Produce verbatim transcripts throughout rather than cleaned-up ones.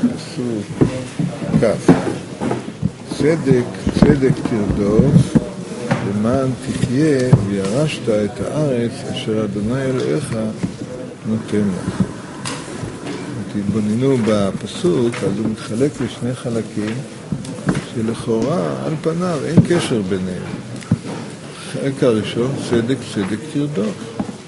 פסוק כף. צדק, צדק תרדוף, למען תחיה וירשת את הארץ אשר אדוני אלוהיך נותן לך. תתבוננו בפסוק, אז הוא מתחלק לשני חלקים שלכאורה על פניו אין קשר ביניהם. החלק הראשון, צדק, צדק תרדוף.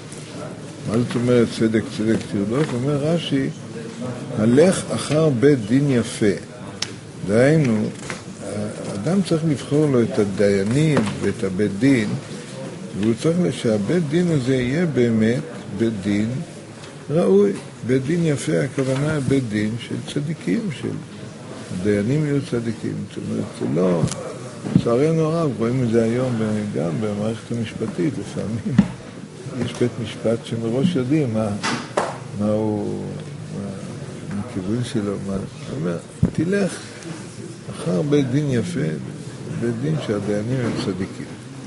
מה זאת אומרת צדק, צדק תרדוף? אומר רש"י, הלך אחר בית דין יפה. דהיינו, האדם צריך לבחור לו את הדיינים ואת הבית דין, והוא צריך שהבית דין הזה יהיה באמת בית דין ראוי. בית דין יפה, הכוונה בית דין של צדיקים, של הדיינים יהיו צדיקים. זאת אומרת, זה לא, לצערנו הרב, רואים את זה היום גם במערכת המשפטית, לפעמים יש בית משפט שמראש יודעים מה, מה הוא, מה הכיוון שלו, מה, זאת אומרת, תלך אחר בית דין יפה, בית דין שהדיינים הם צדיקים.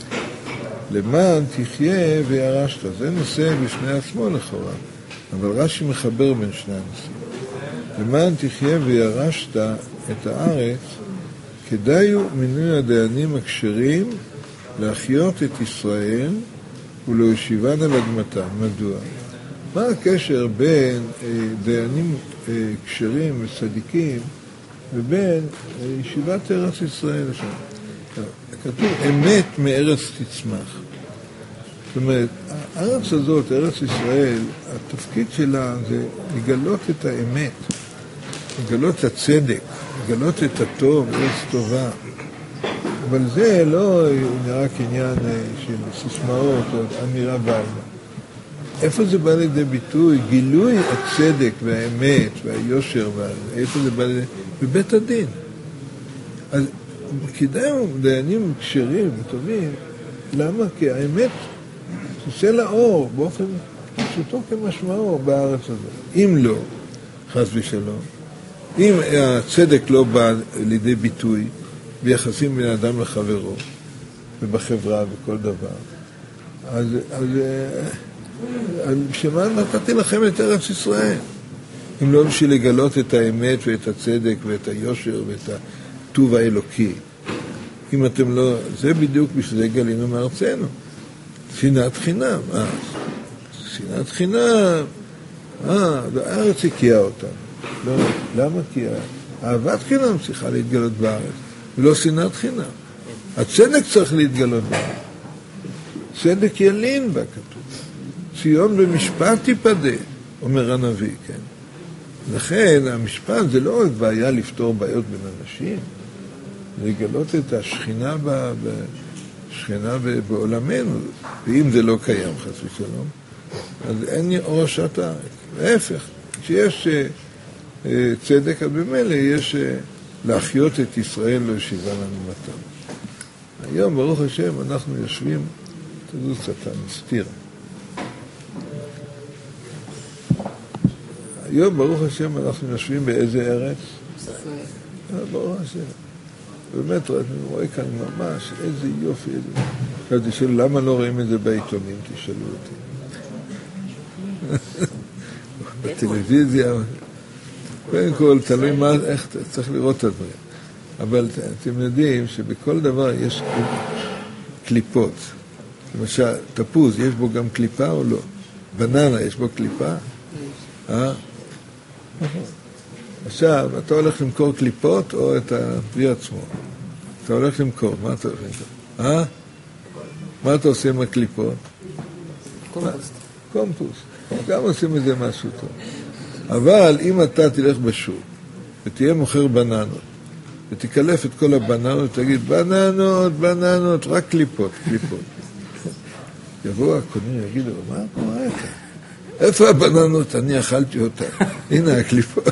למען תחיה וירשת, זה נושא בפני עצמו לכאורה, אבל רש"י מחבר בין שני הנושאים. למען תחיה וירשת את הארץ, כדאי מינוי הדיינים הכשרים להחיות את ישראל ולהושיבן על אדמתם. מדוע? מה הקשר בין דיינים כשרים וצדיקים ובין ישיבת ארץ ישראל שם? כתוב, אמת מארץ תצמח. זאת אומרת, הארץ הזאת, ארץ ישראל, התפקיד שלה זה לגלות את האמת, לגלות את הצדק, לגלות את הטוב, ארץ טובה. אבל זה לא נראה כעניין של סיסמאות או אמירה בעלמא. איפה זה בא לידי ביטוי? גילוי הצדק והאמת והיושר, איפה זה בא לידי? בבית הדין. אז כדאי דיינים כשרים, טובים, למה? כי האמת תצא לאור באופן פשוטו כמשמעו בארץ הזאת. אם לא, חס ושלום, אם הצדק לא בא לידי ביטוי ביחסים בין אדם לחברו ובחברה וכל דבר, אז, אז, אז שמה נתתי לכם את ארץ ישראל? אם לא בשביל לגלות את האמת ואת הצדק ואת היושר ואת הטוב האלוקי. אם אתם לא, זה בדיוק בשביל זה גלינו מארצנו. שנאת חינם. אה, שנאת חינם. אה, הארץ הקיעה אותנו. לא, למה כי אהבת חינם צריכה להתגלות בארץ, ולא שנאת חינם. הצדק צריך להתגלות בארץ. צדק ילין בה כתוב. ציון במשפט תיפדה, אומר הנביא, כן. לכן המשפט זה לא רק בעיה לפתור בעיות בין אנשים, לגלות את השכינה ב, בשכינה בעולמנו, ואם זה לא קיים חס ושלום, אז אין ראשת הארץ. להפך, כשיש צדק, אז במילא יש להחיות את ישראל להושיבן על אדמתם. היום ברוך השם אנחנו יושבים, תדעו קצת נסתיר. היום ברוך השם אנחנו יושבים באיזה ארץ? ברוך השם. באמת אני רואה כאן ממש איזה יופי. אז תשאלו, למה לא רואים את זה בעיתונים? תשאלו אותי. בטלוויזיה. קודם כל, תלוי מה, איך צריך לראות את הדברים. אבל אתם יודעים שבכל דבר יש קליפות. למשל, תפוז, יש בו גם קליפה או לא? בננה, יש בו קליפה? אה? עכשיו, אתה הולך למכור קליפות או את הפרי עצמו? אתה הולך למכור, מה אתה הולך למכור? אה? מה אתה עושה עם הקליפות? קומפוסט. קומפוסט. גם עושים מזה משהו טוב. אבל אם אתה תלך בשוק ותהיה מוכר בננות ותקלף את כל הבננות ותגיד בננות, בננות, רק קליפות, קליפות. יבואו הקונים ויגידו, מה קורה אתה? איפה הבננות? אני אכלתי אותה. הנה הקליפות.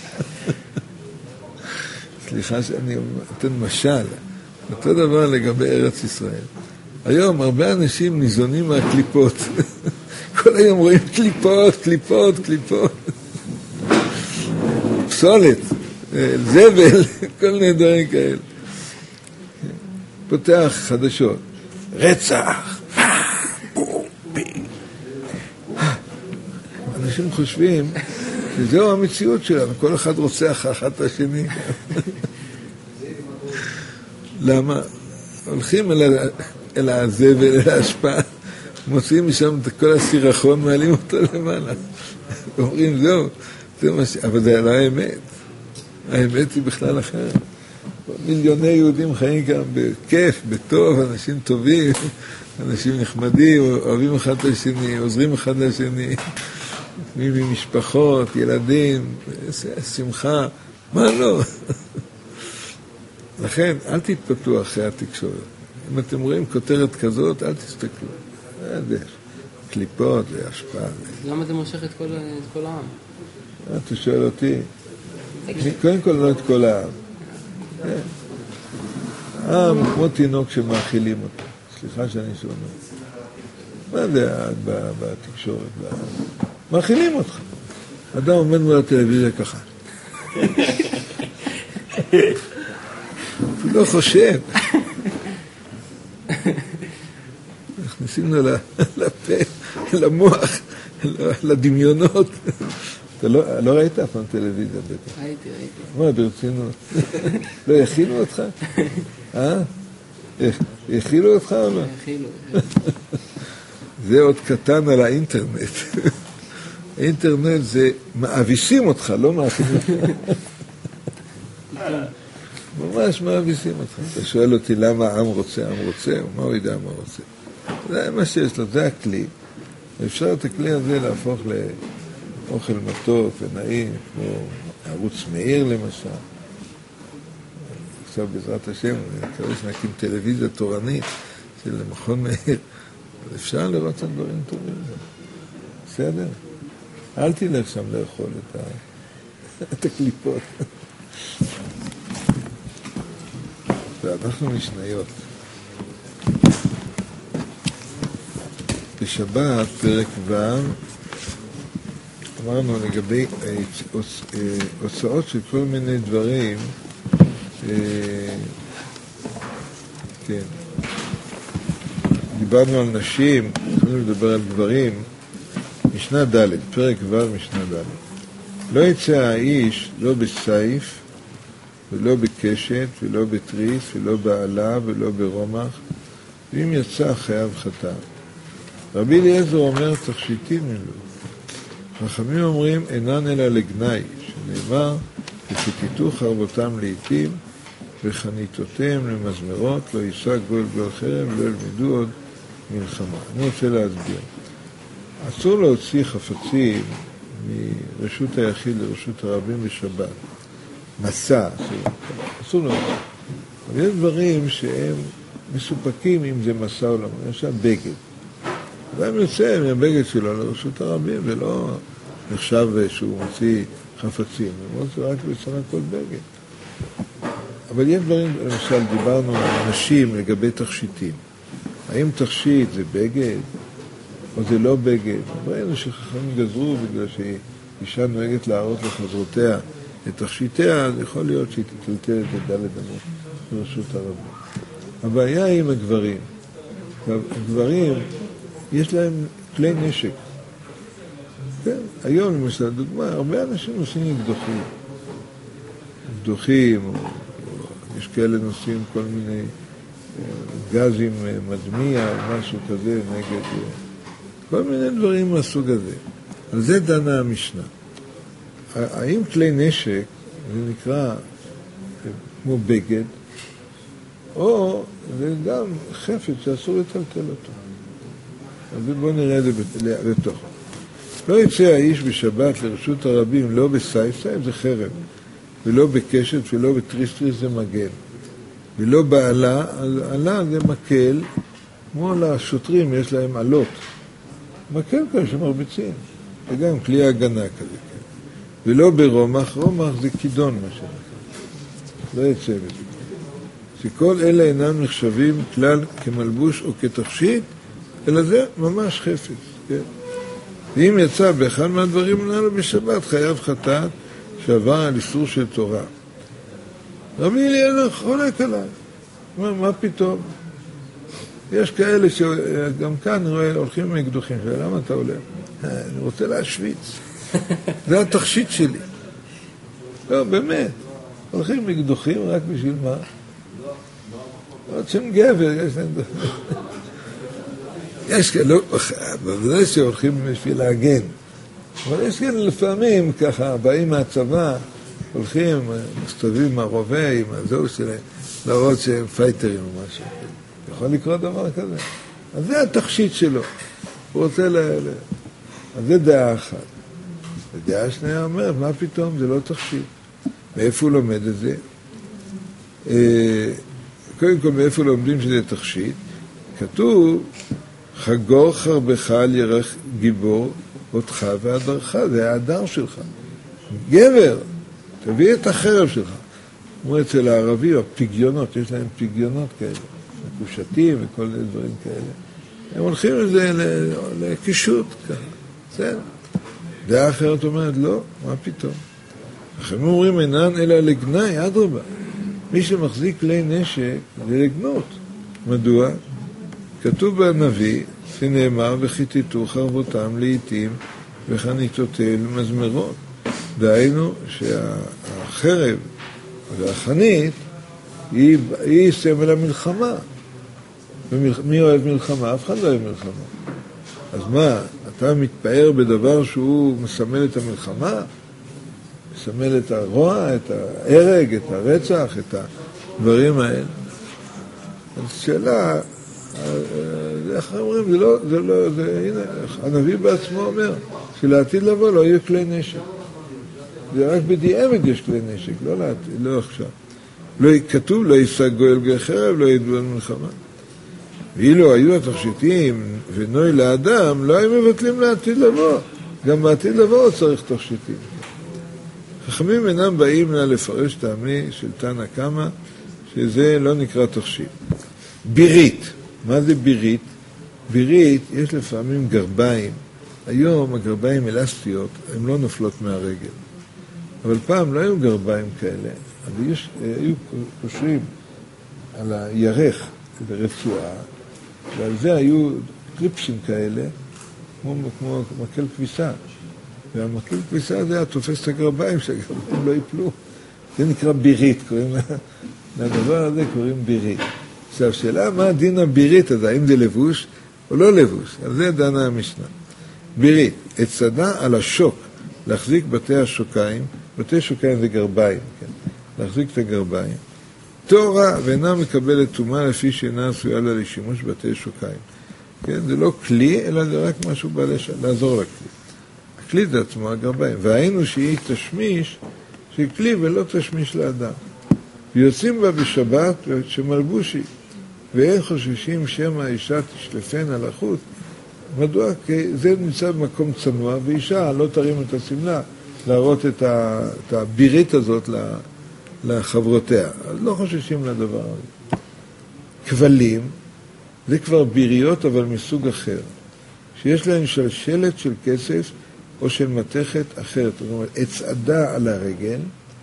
סליחה שאני נותן משל. אותו דבר לגבי ארץ ישראל. היום הרבה אנשים ניזונים מהקליפות. כל היום רואים קליפות, קליפות, קליפות. פסולת, זבל, כל מיני דברים כאלה. פותח חדשות. רצח. אנשים חושבים וזהו המציאות שלנו, כל אחד רוצח אחד את השני. למה? הולכים אל, אל הזבל, אל ההשפעה, מוצאים משם את כל הסירחון, מעלים אותו למעלה. אומרים, זהו, זה מה ש... אבל זה לא האמת. האמת היא בכלל אחרת. מיליוני יהודים חיים כאן בכיף, בטוב, אנשים טובים, אנשים נחמדים, אוהבים אחד את השני, עוזרים אחד לשני, ממשפחות, ילדים, שמחה, מה לא? לכן, אל תתפתו אחרי התקשורת. אם אתם רואים כותרת כזאת, אל תסתכלו. זה קליפות, זה השפעה. למה זה מושך את כל, את כל העם? אתה שואל אותי, קודם כל לא את כל העם. העם כמו תינוק שמאכילים אותו. סליחה שאני שומע. מה זה בתקשורת? מאכילים אותך. אדם עומד מול הטלוויזיה ככה. הוא לא חושב. נכנסים לו לפה, למוח, לדמיונות. אתה לא ראית אף פעם טלוויזיה בטח? ראיתי, ראיתי. מה, ברצינות? לא יכילו אותך? אה? יכילו אותך או לא? יכילו. זה עוד קטן על האינטרנט. האינטרנט זה מאביסים אותך, לא מאכילים אותך. ממש מאביסים אותך. אתה שואל אותי למה העם רוצה, העם רוצה, מה הוא יודע מה הוא רוצה. זה מה שיש לו, זה הכלי. אפשר את הכלי הזה להפוך לאוכל מתוק ונעים, כמו ערוץ מאיר למשל. עכשיו בעזרת השם, אני מקווה שנקים טלוויזיה תורנית של מכון מאיר. אפשר לראות את דברים טובים. בסדר? אל תלך שם לאכול את, ה... את הקליפות. ואנחנו משניות. בשבת, פרק ו', אמרנו לגבי הוצאות של כל מיני דברים, כן, דיברנו על נשים, יכולים לדבר על גברים, משנה ד', פרק ו', משנה ד'. לא יצא האיש לא בסייף, ולא בקשת, ולא בתריס, ולא בעלה, ולא ברומח, ואם יצא חייב חטא. רבי אליעזר אומר, תכשיטים אלו. חכמים אומרים, אינן אלא לגנאי, שנאמר, ופתיתו חרבותם לעתים, וחניתותיהם למזמרות, לא יישא גול גול חרב, לא ילמדו עוד מלחמה. אני רוצה להסביר. אסור להוציא חפצים מרשות היחיד לרשות הרבים בשבת. מסע, אסור להוציא. אבל יש דברים שהם מסופקים אם זה מסע או לא. למשל בגד. אדם יוצא מהבגד שלו לרשות הרבים, ולא נחשב שהוא מוציא חפצים. הוא מוציא רק בסך הכל בגד. אבל יש דברים, למשל, דיברנו על נשים לגבי תכשיטים. האם תכשיט זה בגד או זה לא בגד? ראינו שחכמים גזרו בגלל שאישה נוהגת להראות לחברותיה את תכשיטיה, אז יכול להיות שהיא תטלטל את הדלת אמות ברשות הרבים. הבעיה היא עם הגברים. הגברים, יש להם כלי נשק. כן? היום, למשל, דוגמה, הרבה אנשים נוסעים אקדוחים. אקדוחים, או, או יש כאלה נוסעים כל מיני גזים מדמיע, או משהו כזה, נגד כל מיני דברים מהסוג הזה. על זה דנה המשנה. האם כלי נשק, זה נקרא כמו בגד, או זה גם חפץ שאסור לטלטל אותו. אז בואו נראה את זה בתוך. לא יצא האיש בשבת לרשות הרבים, לא בסייף, סייף זה חרב, ולא בקשת, ולא בתריסטריס זה מגן. ולא בעלה, עלה זה מקל, כמו לשוטרים יש להם עלות. מקל כאלה שמרביצים, וגם כלי הגנה כזה. כן. ולא ברומח, רומח זה כידון מה שנקרא. לא יצא בזה. שכל אלה אינם נחשבים כלל כמלבוש או כתכשיט, אלא זה ממש חפץ. כן. ואם יצא באחד מהדברים הללו בשבת, חייב חטאת שעבר על איסור של תורה. רבי אליעזר חולק עליי. מה, מה פתאום? יש כאלה שגם כאן רואה, הולכים עם אקדוחים. למה אתה הולך? אני רוצה להשוויץ. זה התכשיט שלי. לא, באמת. הולכים מקדוחים רק בשביל מה? עוד שם גבר, יש להם... יש כאלה, בוודאי שהולכים בשביל להגן. אבל יש כאלה לפעמים, ככה, באים מהצבא, הולכים, מסתובבים עם הרובה, עם הזהו שלהם, להראות שהם פייטרים או משהו. יכול לקרות דבר כזה. אז זה התכשיט שלו. הוא רוצה ל... אז זה דעה אחת. ודעה שנייה אומרת, מה פתאום? זה לא תכשיט. מאיפה הוא לומד את זה? קודם כל, מאיפה לומדים שזה תכשיט? כתוב, חגור חרבך על ירך גיבור, אותך והדרך, זה ההדר שלך. גבר, תביא את החרב שלך. כמו אצל הערבי, הפגיונות, יש להם פגיונות כאלה, מקושטים וכל מיני דברים כאלה. הם הולכים לזה לקישוט, ככה. בסדר. דעה אחרת אומרת, לא, מה פתאום? הם אומרים, אינן אלא לגנאי, אדרבה. מי שמחזיק כלי נשק זה לגנות. מדוע? כתוב בנביא, שנאמר, וחיתתו חרבותם לעתים וחניתותיהם מזמרות. דהיינו שהחרב והחנית היא, היא סמל המלחמה. מי אוהב מלחמה? אף אחד לא אוהב מלחמה. אז מה, אתה מתפאר בדבר שהוא מסמל את המלחמה? מסמל את הרוע, את ההרג, את הרצח, את הדברים האלה. אז שאלה, איך אומרים, זה לא, זה לא, זה, הנה, הנביא בעצמו אומר, שלעתיד לבוא לא יהיו כלי נשק. זה רק בדיעבד יש כלי נשק, לא לעתיד, לא עכשיו. לא, כתוב, לא יישא גואל גוי חרב, לא ידעו על מלחמה. ואילו היו התכשיטים ונוי לאדם, לא היו מבטלים לעתיד לבוא. גם בעתיד לבוא צריך תכשיטים. חכמים אינם באים לה לפרש טעמי של תנא קמא, שזה לא נקרא תכשיט. בירית. מה זה בירית? בירית, יש לפעמים גרביים. היום הגרביים אלסטיות, הן לא נופלות מהרגל. אבל פעם לא היו גרביים כאלה, אבל יש, היו קושרים על הירך, ברצועה, ועל זה היו קליפסים כאלה, כמו, כמו מקל כביסה. והמקל כביסה הזה היה תופס את הגרביים, שהגרביים לא ייפלו. זה נקרא בירית, קוראים לה, לדבר הזה קוראים בירית. עכשיו, שאלה מה הדין הבירית הזה, האם זה לבוש או לא לבוש? על זה דנה המשנה. בירית, הצדה על השוק, להחזיק בתי השוקיים, בתי שוקיים זה גרביים, כן? להחזיק את הגרביים. תורה ואינה מקבלת תומה לפי שאינה עשויה לה לשימוש בתי שוקיים. כן? זה לא כלי, אלא זה רק משהו בא לעזור לכלי. הכלי זה עצמו הגרביים. והיינו שהיא תשמיש, שהיא כלי ולא תשמיש לאדם. ויוצאים בה בשבת שמלבושי, ואין חוששים שמא האישה תשלפן על החוט. מדוע? כי זה נמצא במקום צנוע, ואישה לא תרים את הסמלה להראות את, ה, את הבירית הזאת לחברותיה. אז לא חוששים לדבר הזה. כבלים, זה כבר ביריות אבל מסוג אחר, שיש להן שלשלת של כסף או של מתכת אחרת. זאת אומרת, הצעדה על הרגל,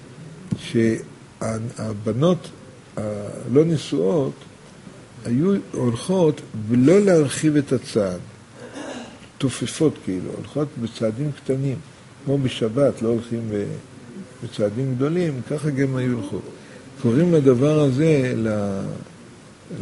שהבנות הלא נשואות היו הולכות ולא להרחיב את הצעד. תופפות כאילו, הולכות בצעדים קטנים, כמו בשבת, לא הולכים בצעדים גדולים, ככה גם היו הולכות. קוראים לדבר הזה, ל... ל...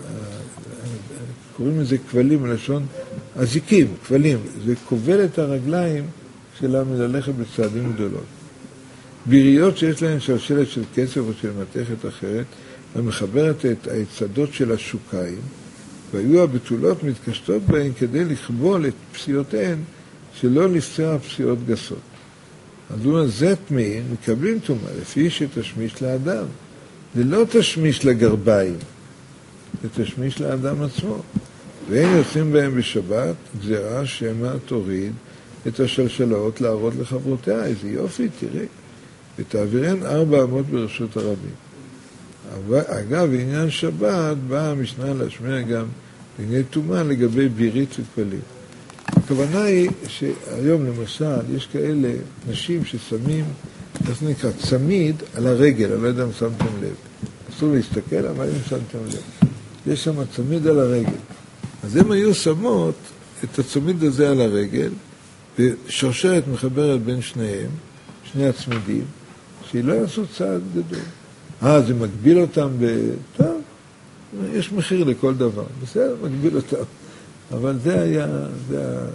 קוראים לזה כבלים, לשון הזיקים, כבלים. זה כובל את הרגליים שלה מללכת בצעדים גדולות. ביריות שיש להן שלשלת של כסף או של מתכת אחרת, המחברת את היצדות של השוקיים, והיו הבתולות מתקשטות בהן כדי לכבול את פסיעותיהן, שלא לפסע פסיעות גסות. אז הוא אומר, זה טמאים, מקבלים תומה, לפי שתשמיש לאדם. זה לא תשמיש לגרביים, זה תשמיש לאדם עצמו. והם יוצאים בהם בשבת, גזירה שמא תוריד את השלשלות להראות לחברותיה. איזה יופי, תראי. ותעבירן ארבע אמות ברשות הרבים. אגב, בעניין שבת באה המשנה להשמיע גם בעניין תומה לגבי בירית וכבלים. הכוונה היא שהיום למשל יש כאלה נשים ששמים, איך נקרא, צמיד על הרגל, אני לא יודע אם שמתם לב. אסור להסתכל, אבל אם שמתם לב. יש שם צמיד על הרגל. אז הם היו שמות את הצמיד הזה על הרגל, ושרשרת מחברת בין שניהם, שני הצמידים, שהיא לא יעשו צעד גדול. אה, זה מגביל אותם ב... טוב, יש מחיר לכל דבר. בסדר, מגביל אותם. אבל זה היה, זה ה...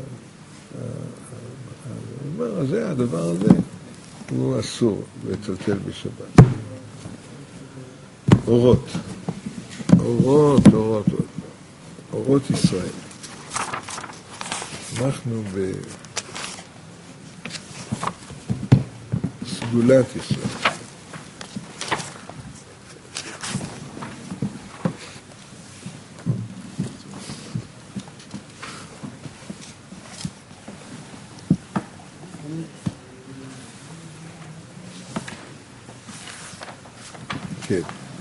זה הדבר הזה, הוא אסור לצלצל בשבת. אורות. אורות, אורות, אורות. אורות ישראל. אנחנו בסגולת ישראל. כן.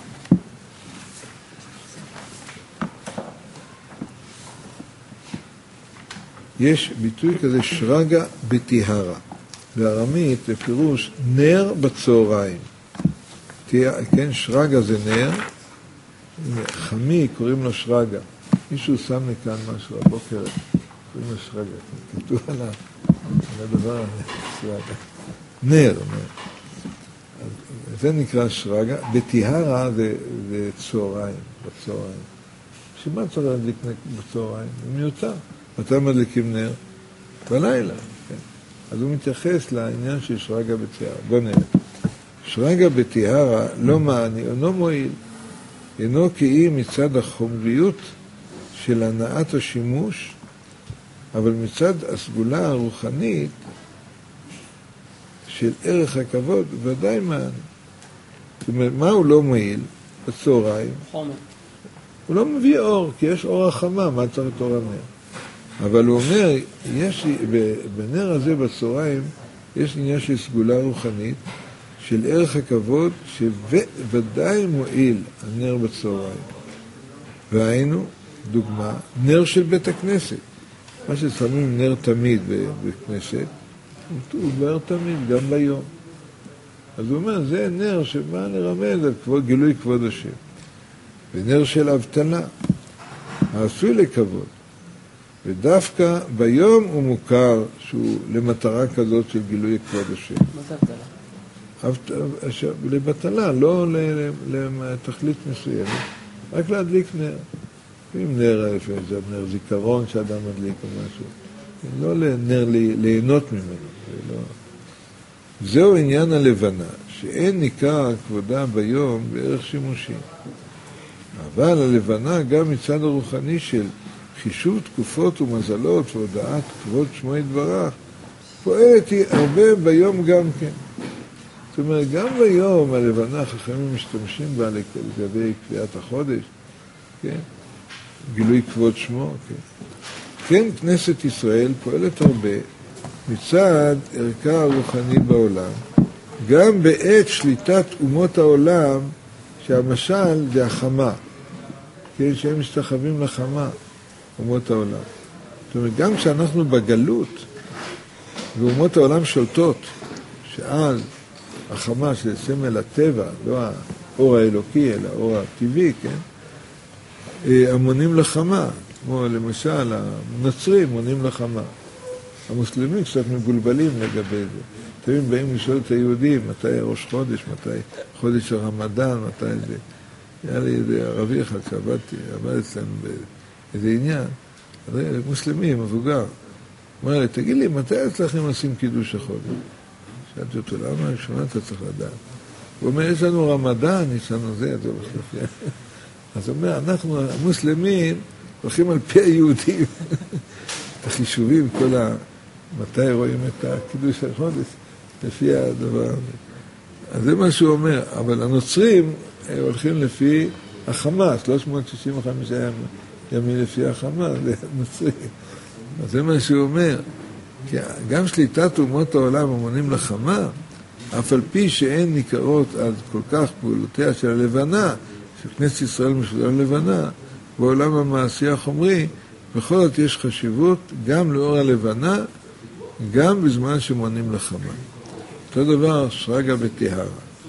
יש ביטוי כזה שרגא בטיהרא. בארמית זה פירוש נר בצהריים. כן, שרגא זה נר, חמי קוראים לו שרגא. מישהו שם לי כאן משהו הבוקר, קוראים לו שרגא. כתוב על הדבר הזה, שרגא. נר, נר. זה נקרא שרגא. בטיהרא זה, זה צהריים, בצהריים. שמה צריך להדליק בצהריים? זה מיותר. מתי מדליקים נר? בלילה. כן. אז הוא מתייחס לעניין של שרגא בטיהרא. בוא נראה. שרגא בטיהרא לא מעני, אינו מועיל. אינו כי מצד החומריות של הנעת השימוש, אבל מצד הסגולה הרוחנית של ערך הכבוד, ודאי מעני. זאת אומרת, מה הוא לא מועיל בצהריים? חומר. הוא לא מביא אור, כי יש אור החמה, מה צריך את אור הנר? אבל הוא אומר, יש, בנר הזה בצהריים, יש עניין של סגולה רוחנית, של ערך הכבוד, שוודאי מועיל הנר בצהריים. והיינו, דוגמה, נר של בית הכנסת. מה ששמים נר תמיד בבית כנסת, הוא בוער תמיד, גם ביום. אז הוא אומר, זה נר שבא לרמז על כבוד, גילוי כבוד השם. ונר של אבטלה, העשוי לכבוד. ודווקא ביום הוא מוכר שהוא למטרה כזאת של גילוי כבוד השם. מה זה אבטלה? לבטלה, לא לתכלית מסוימת, רק להדליק נר. אם נר, זה נר זיכרון שאדם מדליק או משהו, לא לנר ליהנות ממנו. לא. זהו עניין הלבנה, שאין ניכר כבודה ביום בערך שימושי. אבל הלבנה גם מצד הרוחני של חישוב תקופות ומזלות והודעת כבוד שמו יתברך, פועלת היא הרבה ביום גם כן. זאת אומרת, גם ביום הלבנה החכמים משתמשים בה לגבי קביעת החודש, כן? גילוי כבוד שמו, כן? כן, כנסת ישראל פועלת הרבה מצד ערכה הרוחני בעולם, גם בעת שליטת אומות העולם, שהמשל זה החמה, כן? שהם משתחווים לחמה, אומות העולם. זאת אומרת, גם כשאנחנו בגלות, ואומות העולם שולטות, שאז החמה שזה סמל הטבע, לא האור האלוקי, אלא האור הטבעי, כן? המונים לחמה, כמו למשל הנוצרים מונים לחמה. המוסלמים קצת מבולבלים לגבי זה. תמיד באים לשאול את היהודים, מתי ראש חודש, מתי חודש הרמדאן, מתי זה. היה לי איזה ערבי אחד שעבדתי, עבד אצלנו באיזה עניין, מוסלמי, מבוגר. אמר לי, תגיד לי, מתי אצלכם עושים קידוש החודש? שאלתי אותו, למה ראשונה אתה צריך לדעת? הוא אומר, יש לנו רמדאן, יש לנו זה, זה בסוף. אז הוא אומר, אנחנו המוסלמים הולכים על פי היהודים. את החישובים, כל ה... מתי רואים את הקידוש החודש, לפי הדבר הזה. אז זה מה שהוא אומר, אבל הנוצרים הולכים לפי החמה, שלוש מאות שישים וחמישה ימים לפי החמה, זה נוצרי. אז זה מה שהוא אומר, כי גם שליטת אומות העולם המונים לחמה, אף על פי שאין ניכרות על כל כך פעולותיה של הלבנה, שכנסת ישראל משודרה לבנה, בעולם המעשי החומרי, בכל זאת יש חשיבות גם לאור הלבנה, גם בזמן שמונים לחמה. אותו דבר שרגא בטיהרא.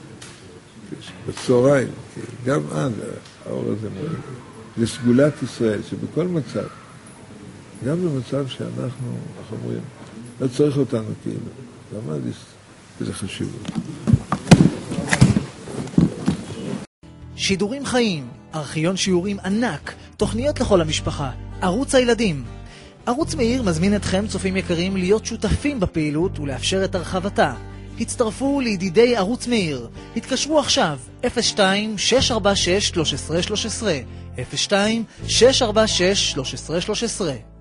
בצהריים, גם אז האור הזה מועיל. זה סגולת ישראל, שבכל מצב, גם במצב שאנחנו, איך אומרים, לא צריך אותנו כאילו. למה זה חשיבות? שידורים חיים, ארכיון שיעורים ענק, תוכניות לכל המשפחה, ערוץ הילדים. ערוץ מאיר מזמין אתכם, צופים יקרים, להיות שותפים בפעילות ולאפשר את הרחבתה. הצטרפו לידידי ערוץ מאיר. התקשרו עכשיו אפס שתיים שש ארבע שש שלוש עשרה שלוש עשרה אפס שתיים שש ארבע שש שלוש עשרה שלוש עשרה.